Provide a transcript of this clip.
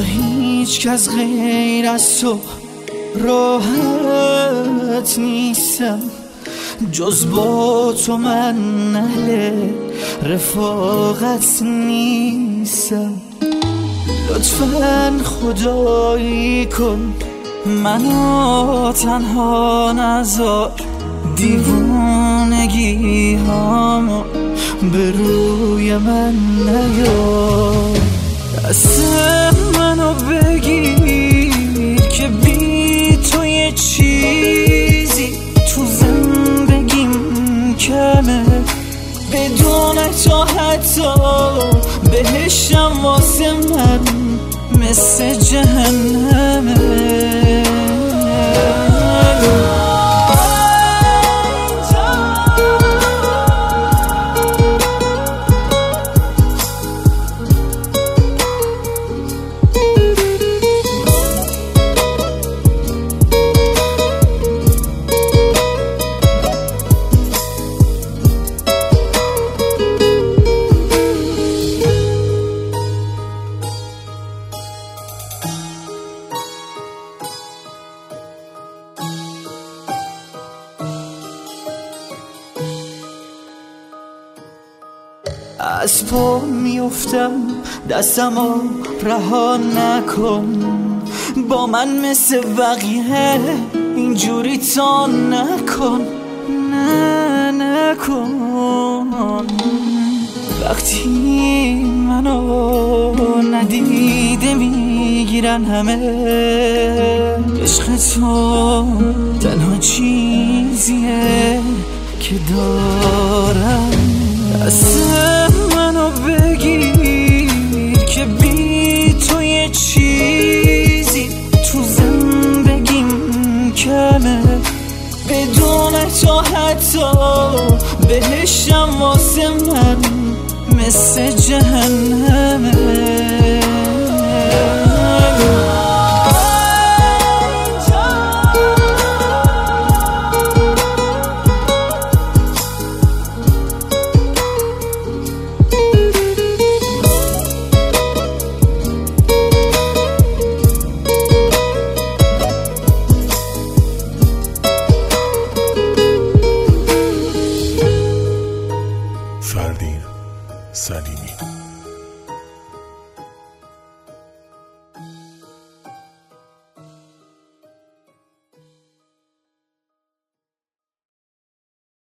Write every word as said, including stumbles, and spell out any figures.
هیچ کس غیر از تو راحت نیستم، جز با تو من اهل رفاقت نیستم. لطفاً خدایی کن منو تنها نذار، دیوونگی هامو به روی من نیار. دست منو بگیر که بی تو یه چیزی تو زندگیم کمه، بدون تو حتی بهشم واسه من مثل جهنمه. از پا میفتم دستمو رها نکن، با من مثل بقیه اینجوری تا نکن، نه نکن. وقتی منو ندیده میگیرن همه، عشق تو تنها چیزیه که دارم. دست منو بگیر که بی تو یه چیزی تو زندگیم کمه، بدون تو حتی بهشم واسه من مثل جهنمه. فردین سلیمی